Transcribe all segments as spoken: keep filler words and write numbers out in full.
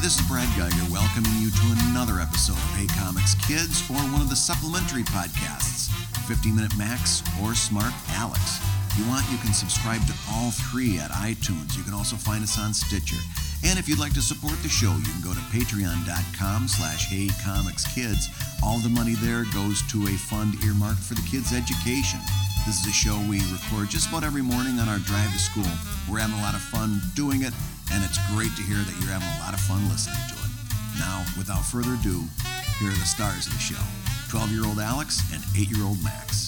this is Brad Geiger welcoming you to another episode of Hey Comics Kids, or one of the supplementary podcasts, fifty minute Max or Smart Alex. If you want, you can subscribe to all three at iTunes. You can also find us on Stitcher. And if you'd like to support the show, you can go to patreon.com slash heycomicskids. All the money there goes to a fund earmarked for the kids' education. This is a show we record just about every morning on our drive to school. We're having a lot of fun doing it, and it's great to hear that you're having a lot of fun listening to it. Now, without further ado, here are the stars of the show, twelve-year-old Alex and eight-year-old Max.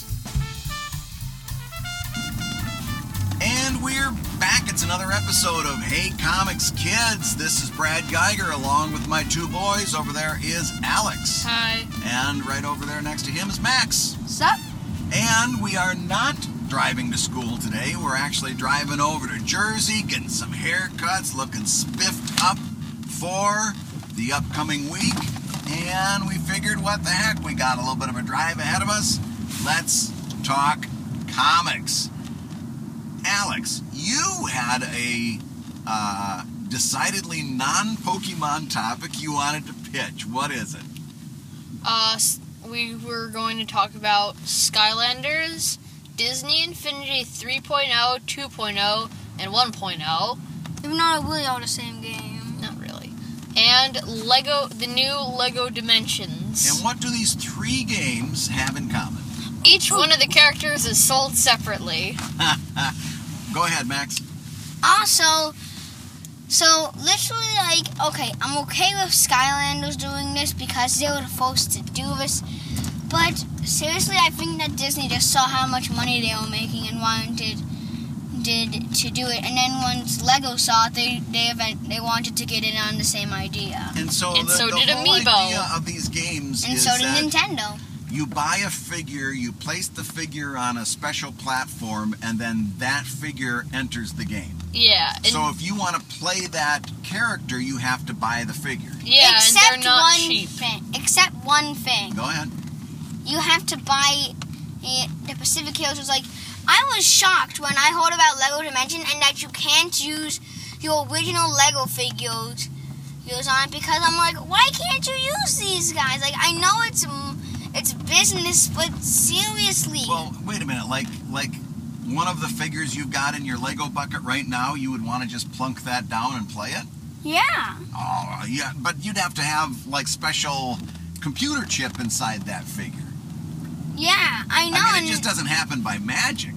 And we're back. It's another episode of Hey Comics Kids. This is Brad Geiger along with my two boys. Over there is Alex. Hi. And right over there next to him is Max. Sup? And we are not driving to school today. We're actually driving over to Jersey, getting some haircuts, looking spiffed up for the upcoming week. And we figured, what the heck, we got a little bit of a drive ahead of us. Let's talk comics. Alex, you had a uh, decidedly non-Pokemon topic you wanted to pitch. What is it? Uh, we were going to talk about Skylanders, Disney Infinity three point oh, two point oh, and one point oh. They're not really all the same game. Not really. And Lego, the new Lego Dimensions. And what do these three games have in common? Each one of the characters is sold separately. Go ahead, Max. Also, so literally, like, okay, I'm okay with Skylanders doing this because they were supposed to do this. But seriously, I think that Disney just saw how much money they were making and wanted did to do it. And then once Lego saw it, they they event, they wanted to get in on the same idea. And so, and the, so the did whole Amiibo. idea of these games And is so did that Nintendo. you buy a figure, you place the figure on a special platform, and then that figure enters the game. Yeah. And So if you want to play that character, you have to buy the figure. yeah, Except and they're not one cheap. thing. Except one thing. Go ahead. You have to buy it. The Pacific Hills was like, I was shocked when I heard about Lego Dimension and that you can't use your original Lego figures figures on it, because I'm like, why can't you use these guys? Like, I know it's it's business, but seriously. Well, wait a minute. Like, like one of the figures you've got in your Lego bucket right now, you would want to just plunk that down and play it? Yeah. Oh, yeah. But you'd have to have, like, special computer chip inside that figure. Yeah, I know. I mean, and it just doesn't happen by magic.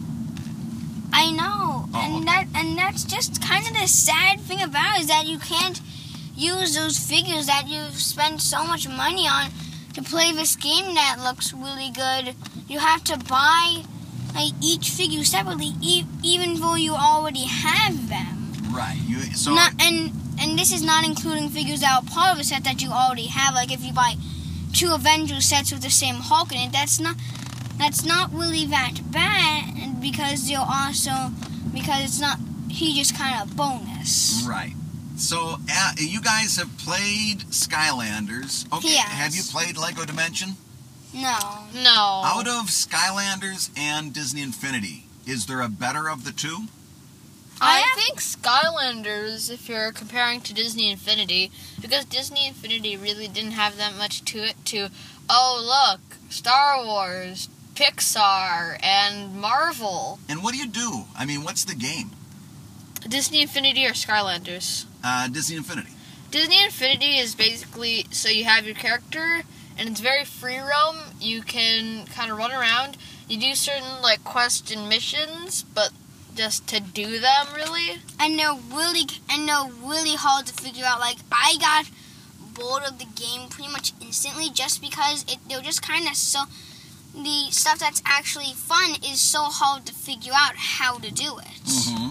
I know. Oh, and okay. that and that's just kind of the sad thing about it, is that you can't use those figures that you've spent so much money on to play this game that looks really good. You have to buy like each figure separately, e- even though you already have them. Right. You so Not, and and this is not including figures that are part of a set that you already have. Like if you buy two Avengers sets with the same Hulk in it, that's not that's not really that bad, because you're also because it's not he just kind of bonus. Right. So, uh, you guys have played Skylanders. Okay. Yes. Have you played Lego Dimension? No. No. Out of Skylanders and Disney Infinity, is there a better of the two? I, I have- think Skylanders, if you're comparing to Disney Infinity, because Disney Infinity really didn't have that much to it to, oh, look, Star Wars, Pixar, and Marvel. And what do you do? I mean, what's the game? Disney Infinity or Skylanders? Uh, Disney Infinity. Disney Infinity is basically, so you have your character, and it's very free roam. You can kind of run around. You do certain, like, quests and missions, but just to do them, really. And they're really and they're really hard to figure out. Like, I got bored of the game pretty much instantly, just because it they're just kind of so the stuff that's actually fun is so hard to figure out how to do it. Mm-hmm.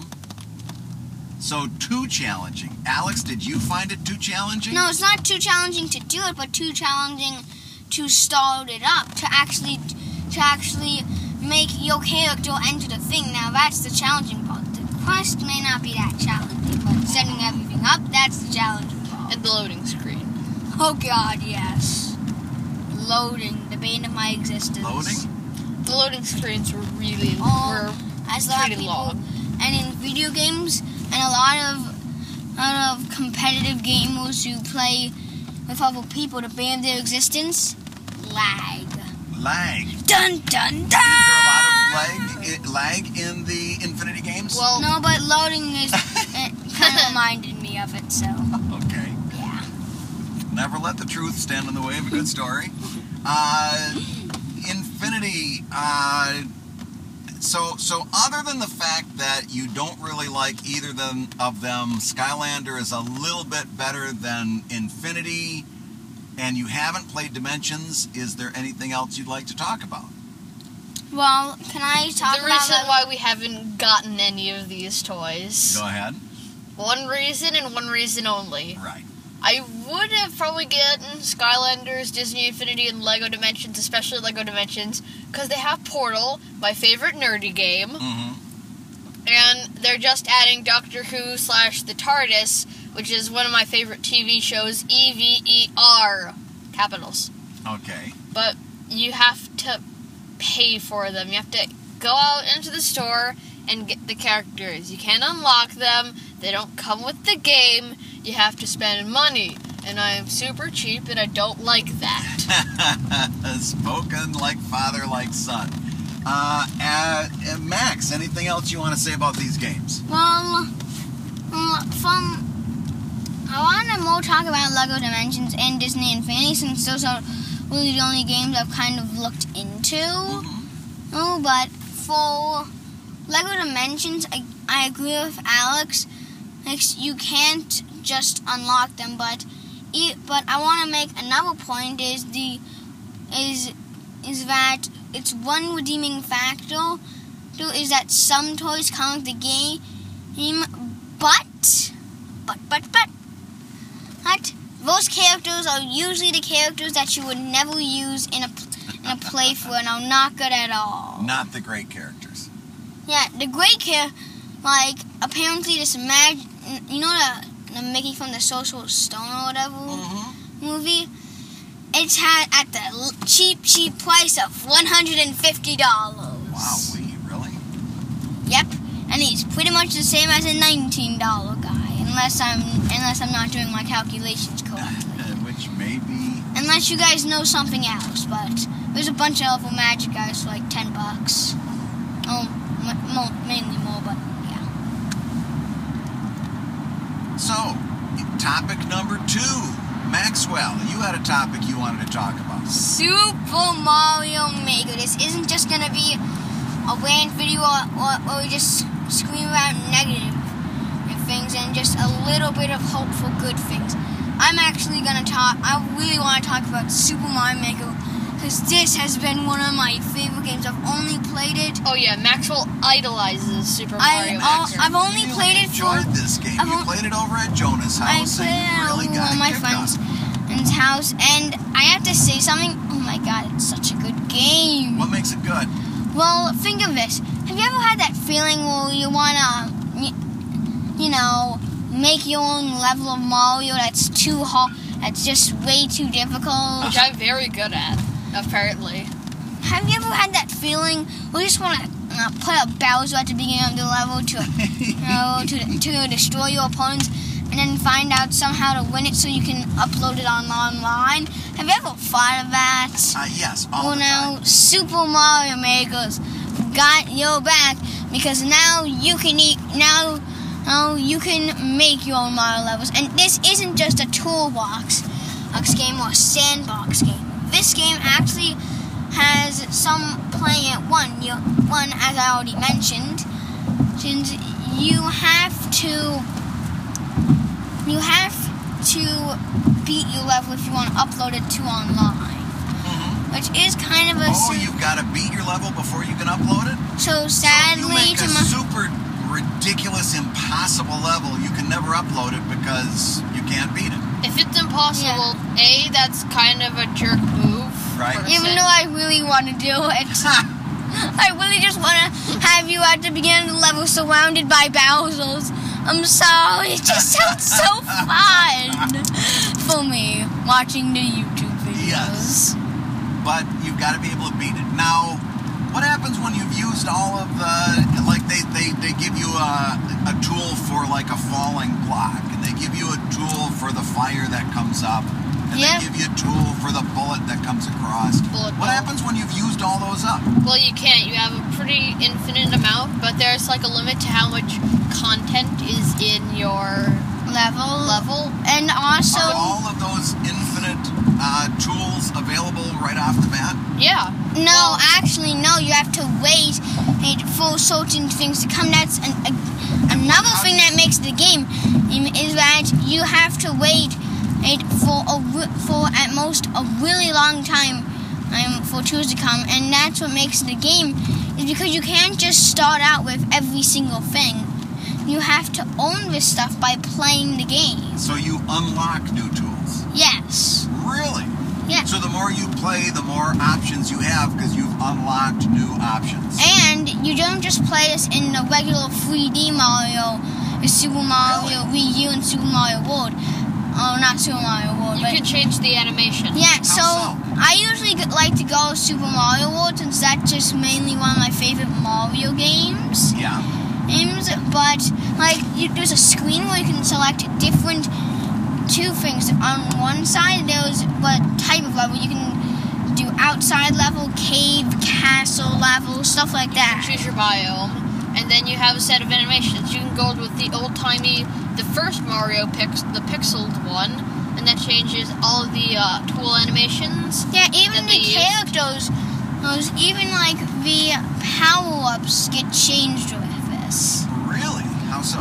So, too challenging. Alex, did you find it too challenging? No, it's not too challenging to do it, but too challenging to start it up, to actually to actually make your character enter the thing. Now that's the challenging part. The quest may not be that challenging, but setting everything up, that's the challenging part. And the loading screen. Oh God, yes. Loading, the bane of my existence. Loading? The loading screens were really, Oh, were as a lot of pretty people, long. and in video games, and a lot of out of competitive gamers who play with other people to ban their existence? Lag. Lag. Dun dun dun! Is there a lot of lag, lag in the Infinity games? Well, No, but loading is it kind of reminded me of it, so Okay. yeah. Never let the truth stand in the way of a good story. Uh, Infinity, uh, so so other than the fact that you don't really like either them, of them, Skylander is a little bit better than Infinity, and you haven't played Dimensions, is there anything else you'd like to talk about? Well, can I talk the about reason that? why we haven't gotten any of these toys. Go ahead. One reason and one reason only. Right. I would have probably gotten Skylanders, Disney Infinity, and Lego Dimensions, especially Lego Dimensions, because they have Portal, my favorite nerdy game, Mm-hmm. and they're just adding Doctor Who slash the TARDIS, which is one of my favorite T V shows, E V E R, capitals. Okay. But you have to pay for them. You have to go out into the store and get the characters. You can't unlock them. They don't come with the game. You have to spend money. And I am super cheap and I don't like that. Spoken like father, like son. Uh, uh, uh, Max, anything else you want to say about these games? Well, uh, from I want to more talk about Lego Dimensions and Disney Infinity, since those are really the only games I've kind of looked into. Mm-hmm. Oh, but for Lego Dimensions, I, I agree with Alex. Like, you can't just unlock them, but e- but I want to make another point is the is is that it's one redeeming factor too, is that some toys come with the game, but but but but but those characters are usually the characters that you would never use in a in a playthrough and are not good at all. Not the great characters. Yeah, the great care, like, apparently this mag, you know the, the Mickey from the Sorcerer's Stone or whatever Mm-hmm. movie? It's had at the l- cheap, cheap price of one hundred fifty dollars. Wow, we really? Yep, and he's pretty much the same as a nineteen dollar guy, unless I'm, unless I'm not doing my calculations correctly. Which may be... Unless you guys know something else, but there's a bunch of other magic guys for like ten bucks. Oh, m- mo- mainly more, but yeah. So, topic number two. Maxwell, you had a topic you wanted to talk about. Super Mario Maker. This isn't just gonna be a rant video or, or, or we just scream about negative things and just a little bit of hope for good things. I'm actually gonna talk, I really want to talk about Super Mario Maker because this has been one of my favorite games. I've only played it. Oh yeah, Maxwell idolizes Super I, Mario I'll- Maker. I've only Really played it for. enjoyed this game. I've You on- played it over at Jonah's I house played and it you at really got one of it my kicked friends' off. friend's house, and I have to say something. Oh my god, it's such a good game. What makes it good? Well, think of this. Have you ever had that feeling where you wanna, you, you know, make your own level of Mario that's too hard, that's just way too difficult? Which I'm very good at, apparently. Have you ever had that feeling where you just wanna uh, put a Bowser at the beginning of the level to, you know, to to destroy your opponents, and then find out somehow to win it so you can upload it on online? Have you ever thought of that? Uh, yes, all Well, the now time. Super Mario Maker's got your back because now you can eat. Now, now you can make your own Mario levels, and this isn't just a toolbox box game or sandbox game. This game actually has some playing at one. You, one, as I already mentioned, since you have to, you have to beat your level if you want to upload it to online. Mhm. Which is kind of a Oh, si- you've got to beat your level before you can upload it? so So if sadly you make to a my super ridiculous, impossible level, you can never upload it because you can't beat it. If it's impossible, A, that's kind of a jerk move. Right. person. even though I really want to do it. I really just want to have you at the beginning of the level surrounded by Bowsers. I'm sorry, it just sounds so fun for me watching the YouTube videos. Yes. But you've got to be able to beat it. Now, What happens when you've used all of the, like they, they, they give you a, a tool for like a falling block, and they give you a tool for the fire that comes up, and Yep. they give you a tool for the bullet that comes across. Bullet What bill. happens when you've used all those up? Well, you can't. You have a pretty infinite amount, but there's like a limit to how much content is in your Level. level. And also, Are all of those infinite uh, tools available right off the bat? Yeah. no, Well, actually, no. You have to wait wait for certain things to come. That's an, a, another how thing do you- that makes the game um, is that you have to wait wait for a re- for at most a really long time um, for tools to come, and that's what makes the game is because you can't just start out with every single thing. You have to own this stuff by playing the game. So you unlock new tools. Yes. Really? Yeah. So the more you play, the more options you have because you've unlocked new options. And you don't just play this in the regular three D Mario, the Super Mario Wii U and Super Mario World. Oh, not Super Mario World, you but can change the animation. yeah. So, so? I usually g- like to go Super Mario World since that's just mainly one of my favorite Mario games. Yeah. Games, but like you, there's a screen where you can select different two things. On one side, there's what type of level you can do: outside level, cave, castle level, stuff like You that. choose your biome, and then you have a set of animations. You can go with the old-timey, the first Mario pix, the pixeled one, and that changes all of the uh, tool animations. Yeah, even that the they use. characters, those even like the power-ups get changed with this. Really? How so?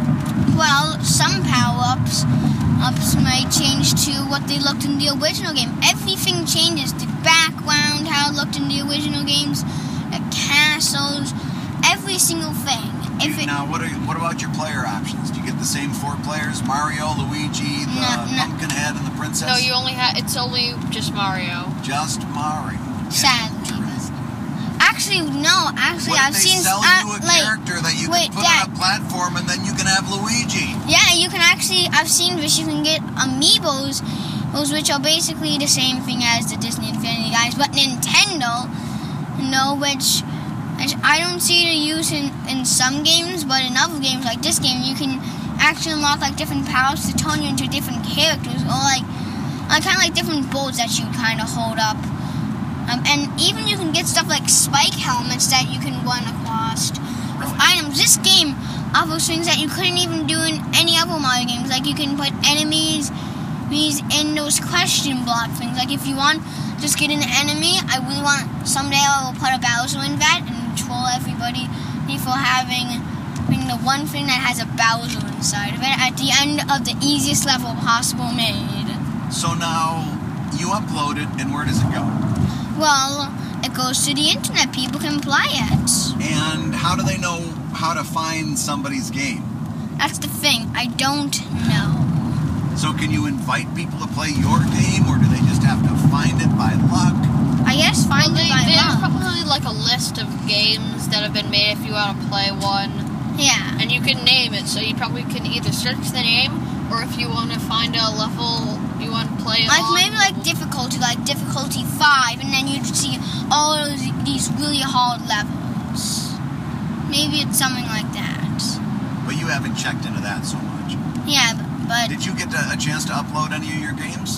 Well, some power-ups ups may change to what they looked in the original game. Everything changes. The background, how it looked in the original games, the castles, every single thing. If it, now, what are what about your player options? Do you get the same four players? Mario, Luigi, the No, no. Pumpkinhead, and the Princess? No, you only have. It's only just Mario. Just Mario. Sadly. Interesting. actually, no. Actually, What I've if they seen sell uh, you a like character that you wait, can put Dad. on a platform and then you can have Luigi? yeah, you can actually. I've seen this. You can get amiibos, those which are basically the same thing as the Disney Infinity guys, but Nintendo, you know, which. which I don't see the use in, in some games, but in other games like this game, you can actually unlock like different powers to turn you into different characters, or like, like kind of like different boats that you kind of hold up. Um, and even you can get stuff like spike helmets that you can run across with items. This game offers things that you couldn't even do in any other Mario games. Like you can put enemies these in those question block things. Like if you want just get an enemy, I really want someday I will put a Bowser in that and troll everybody for having being the one thing that has a Bowser inside of it at the end of the easiest level possible made. So now you upload it, and where does it go? Well, it goes to the internet. People can play it. And how do they know how to find somebody's game? That's the thing. I don't know. So can you invite people to play your game, or do they just have to find it by luck? I guess find Well, it they, by there's luck. probably like a list of games that have been made if you want to play one, Yeah. and you can name it. So you probably can either search the name, or if you want to find a level you want to play Like on. maybe like difficulty, like difficulty five, and then you'd see all of these really hard levels. Maybe it's something like that. But you haven't checked into that so much. Yeah, but Did you get to, a chance to upload any of your games?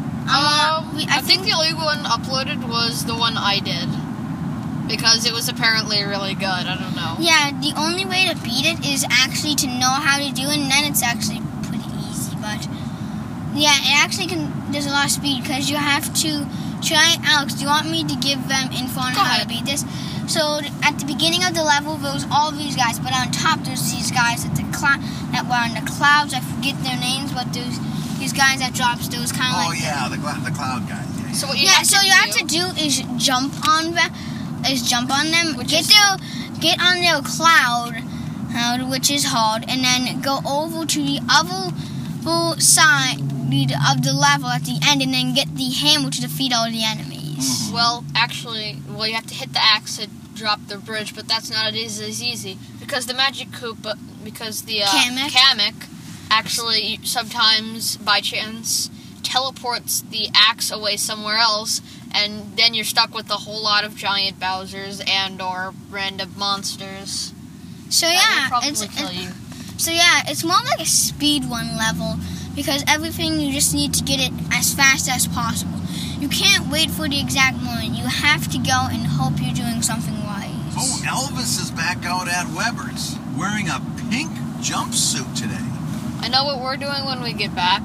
um, Um, we, I, think, the only one uploaded was the one I did, because it was apparently really good. I don't know. yeah, the only way to beat it is actually to know how to do it, and then it's actually pretty easy. But yeah, it actually can. There's a lot of speed because you have to try. Alex, do you want me to give them info on Go how ahead. to beat this? So at the beginning of the level, there was all these guys, but on top there's these guys at the cloud that were on the clouds. I forget their names, but there's these guys that drops those kind of Oh, like. yeah, the, cl- the cloud guys. Yeah, yeah. So what you Yeah, have so to you do, have to do is jump on them, is jump on them, Which get is- their, get on their cloud, uh, which is hard, and then go over to the other full side of the level at the end, and then get the hammer to defeat all the enemies. Well, actually, well, you have to hit the axe to drop the bridge, but that's not as, as easy because the magic Koopa, because the uh, Kamek. Kamek actually sometimes by chance teleports the axe away somewhere else, and then you're stuck with a whole lot of giant Bowsers and or random monsters. So that yeah, will probably it's kill it- you. so yeah, it's more like a speed one level because everything you just need to get it as fast as possible. You can't wait for the exact moment. You have to go and hope you're doing something wise. Oh, Elvis is back out at Weber's wearing a pink jumpsuit today. I know what we're doing when we get back.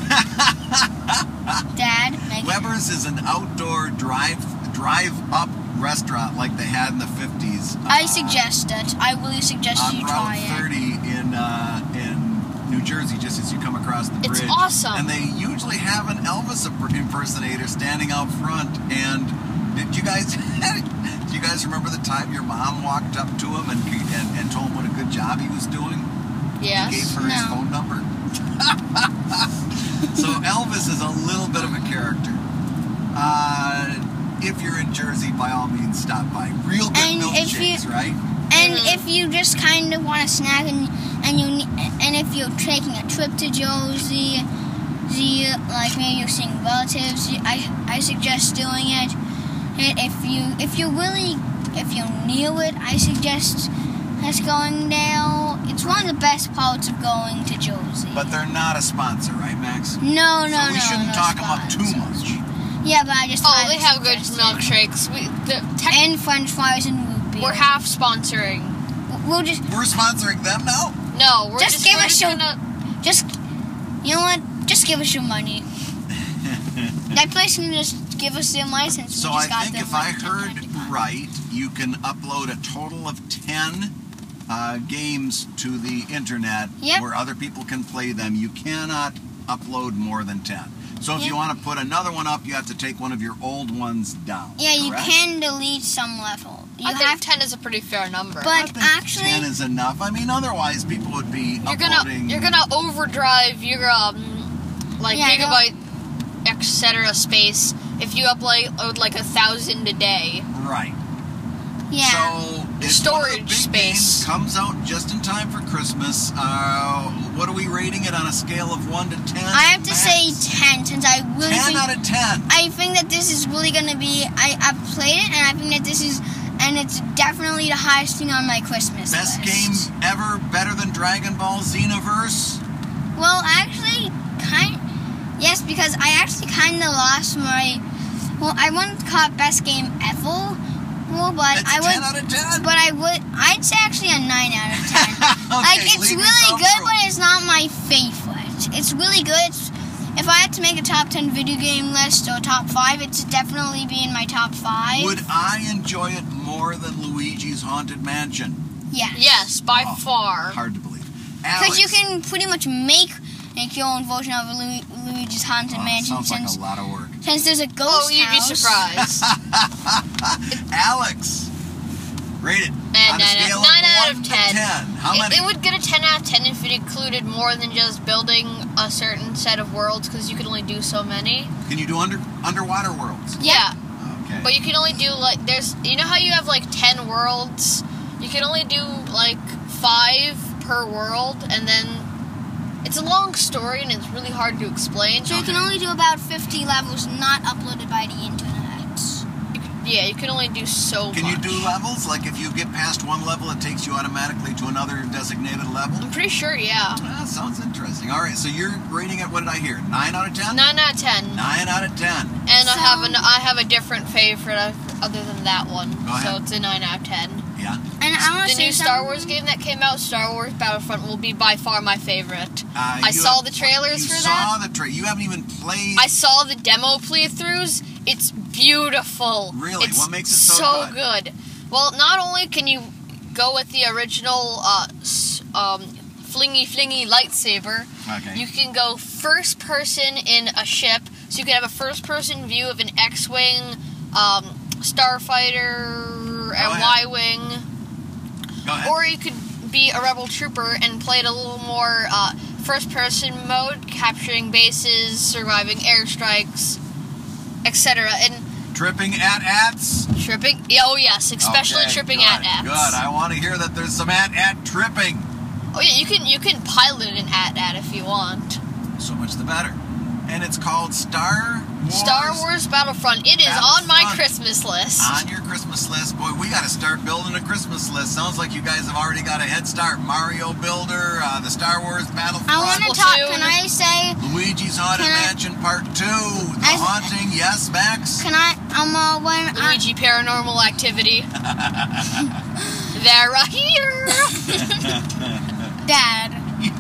Dad, Megan. Weber's is an outdoor drive drive up restaurant like they had in the fifties. I uh, suggest it. I really suggest on you Route try it. thirty in uh, in New Jersey, just as you come across the It's bridge. awesome. And they usually have an Elvis imp- impersonator standing out front. And did you guys do you guys remember the time your mom walked up to him and and, and told him what a good job he was doing? Yes. He gave her his No. phone number. So Elvis is a little bit of a character. Uh, if you're in Jersey, by all means, stop by. Real good And if you- milkshakes, right? And Mhm. if you just kind of want a snack, and and you ne- and if you're taking a trip to Josie, the like maybe you're seeing relatives, I I suggest doing it. And if you if you really if you're near it, I suggest us going there. It's one of the best parts of going to Josie. But they're not a sponsor, right, Max? no, no, so we no, shouldn't no talk them up too sponsors. much. Yeah, but I just Oh, highly they have good suggest it. milkshakes. We the tech, and French fries and root beer. we're half sponsoring. We'll just We're sponsoring them now? No, we're Just just, give we're us just your- gonna. Just, you know what? Just give us your money. That place can just give us their license. So we I just got think them if I like ten heard times a month. right, you can upload a total of ten uh, games to the internet Yep. where other people can play them. You cannot upload more than ten. So if Yep. you want to put another one up, you have to take one of your old ones down. Yeah, you correct? can delete some level. You I have think to, ten is a pretty fair number. I but think actually, ten is enough. I mean, otherwise people would be you're uploading. gonna you're gonna overdrive your um like Yeah, I know. gigabyte et cetera space if you upload like a thousand a day. Right. yeah. So it's one of the Storage big space. games, comes out just in time for Christmas. Uh, what are we rating it on a scale of one to ten? I have to Max? say ten, since I really ten think out of ten. I think that this is really gonna be. I I've played it, and I think that this is, and it's definitely the highest thing on my Christmas Best list. game ever, better than Dragon Ball Xenoverse. Well, actually, kind. Yes, because I actually kind of lost my. Well, I wouldn't call it best game ever. Well, but It's I a would. ten out of ten. But I would. I'd say actually a nine out of ten. Okay, Like it's leave really yourself good, room. but it's not my favorite. It's really good. It's, if I had to make a top ten video game list or top five, it's definitely be in my top five. Would I enjoy it more than Luigi's Haunted Mansion? Yes. Yes, by Oh, far. Hard to believe. Because Alex. you can pretty much make make your own version of Lu- Luigi's Haunted Oh, Mansion sounds like since a lot of work. since there's a ghost Oh, you'd be house. surprised. Alex, rate it And on a nine, scale out, nine of out one of to ten. ten. How it, many? it would get a ten out of ten if it included more than just building a certain set of worlds, because you can only do so many. Can you do under underwater worlds? Yeah. Okay. But you can only do like there's you know how you have like ten worlds? You can only do like five per world, and then it's a long story and it's really hard to explain. So you can only do about fifty levels not uploaded by the internet. Yeah, you can only do so Can much. you do levels? Like if you get past one level, it takes you automatically to another designated level? I'm pretty sure, yeah. Ah, sounds interesting. All right, so you're rating it, what did I hear? nine out of ten? Nine out of ten. nine out of ten. And I So- have an I have a different favorite other than that one. Go ahead. So it's a nine out of ten. Yeah. And I want The to say new Star something- Wars game that came out, Star Wars Battlefront, will be by far my favorite. Uh, I you saw have- the trailers you for saw that. the trailer. You haven't even played. I saw the demo playthroughs. It's beautiful. Really? It's What makes it so good? Well, not only can you go with the original uh, s- um, flingy flingy lightsaber, Okay. you can go first person in a ship, so you can have a first person view of an X-wing, um, starfighter, and ahead. Y-wing. Go ahead. Or you could be a rebel trooper and play it a little more uh, first-person mode, capturing bases, surviving airstrikes, et cetera. And Tripping at ads? tripping, oh yes, especially Okay, tripping good, at ats. Good. I want to hear that there's some at at tripping. Oh yeah, you can you can pilot an at at if you want. So much the better. And it's called Star Star Wars Battlefront. It is on my Battlefront. Christmas list. On your Christmas list. Boy, we got to start building a Christmas list. Sounds like you guys have already got a head start. Mario Builder, uh, the Star Wars Battlefront. I want to talk. Can I say? Luigi's Haunted Can I- Mansion Part Two. The I- Haunting. Yes, Max. Can I? Um, uh, when I, Luigi Paranormal Activity. They're here. Dad.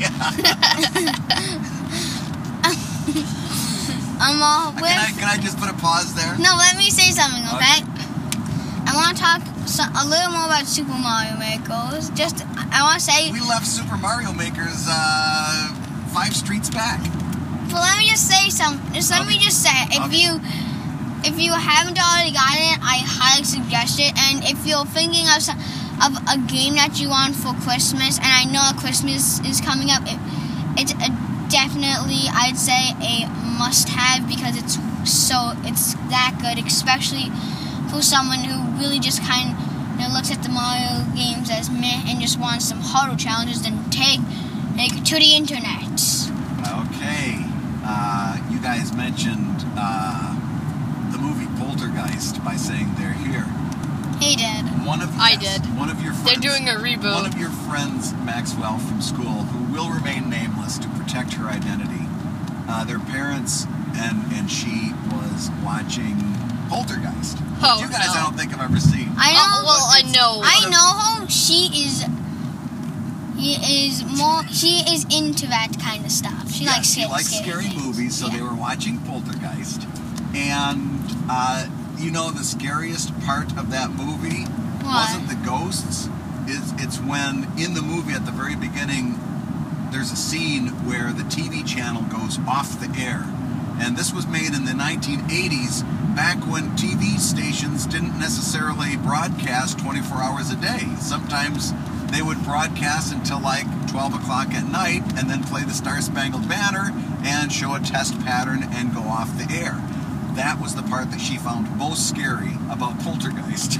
um, uh, Can with, I, can I just put a pause there? no, let me say something, okay? I want to talk so, a little more about Super Mario Maker. Just, I want to say. We left Super Mario Maker's uh, five streets back. But let me just say something. Just let me Okay. just say, if Okay. you if you haven't already gotten it, I highly suggest it. And if you're thinking of some, of a game that you want for Christmas, and I know Christmas is coming up, it, it's a definitely, I'd say, a must-have because it's so it's that good, especially for someone who really just kind of you know, looks at the Mario games as meh and just wants some harder challenges. Then take take it to the internet. Okay. Uh, you guys mentioned uh, the movie Poltergeist by saying they're here. He did. One of I yes, did. One of your friends, They're doing a reboot. One of your friends, Maxwell from school, who will remain nameless to protect her identity. Uh, their parents and and she was watching Poltergeist. Oh, you guys, no. I don't think I've ever seen. I know. Oh, well, I know. I know her. She is. He is more. She is into that kind of stuff. She Yeah, likes she scary, likes scary things. movies, so Yeah. they were watching Poltergeist. And, uh, you know, the scariest part of that movie What? wasn't the ghosts. It's, it's when, in the movie at the very beginning, there's a scene where the T V channel goes off the air. And this was made in the nineteen eighties, back when T V stations didn't necessarily broadcast twenty-four hours a day. Sometimes they would broadcast until like twelve o'clock at night and then play the Star Spangled Banner and show a test pattern and go off the air. That was the part that she found most scary about Poltergeist.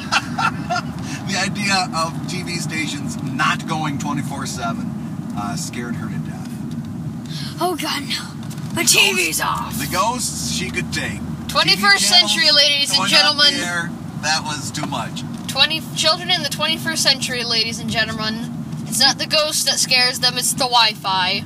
The idea of T V stations not going twenty-four seven uh, scared her to death. Oh God, no! The T V's off. The ghosts she could take. twenty-first T V channels century, ladies and going off gentlemen. the air, that was too much. Twenty children in the twenty-first century, ladies and gentlemen. It's not the ghost that scares them; it's the Wi-Fi.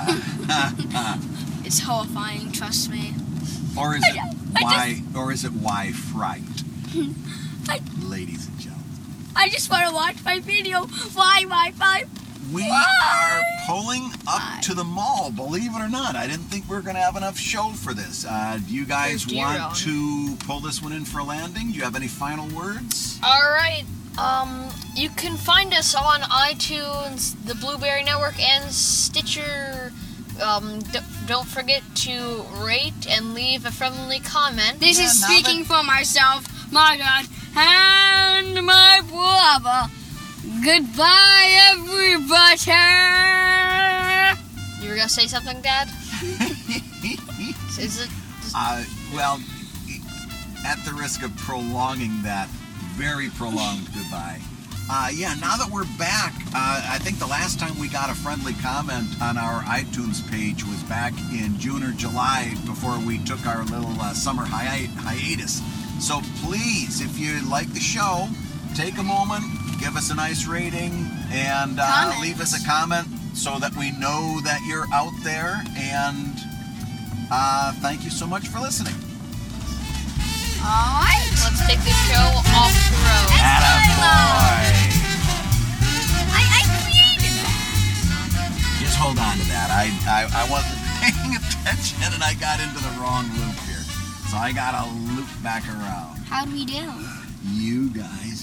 It's horrifying. Trust me. Or is it I- I why? Or is it why fright? I- Ladies and gentlemen, I just want to watch my video. Why, why, why? we Why? are pulling up Why? to the mall. Believe it or not, I didn't think we were going to have enough show for this. Uh, do you guys There's deer want on. to pull this one in for a landing? Do you have any final words? All right. Um, you can find us on iTunes, the Blueberry Network, and Stitcher. Um, d- don't forget to rate and leave a friendly comment. This Yeah, is now speaking for myself, my God, and my brother. Goodbye, everybody. You were gonna say something, Dad? Is it? Uh, well, at the risk of prolonging that very prolonged goodbye, uh, yeah, now that we're back, uh, I think the last time we got a friendly comment on our iTunes page was back in June or July before we took our little uh, summer hi- hiatus. So please, if you like the show, take a moment, give us a nice rating, and uh, Comments. leave us a comment so that we know that you're out there. And uh, thank you so much for listening. All right. Let's take the show off the road. Attaboy! I, I created that. Just hold on to that. I, I, I wasn't paying attention and I got into the wrong loop here. So I got to loop back around. How'd we do? You guys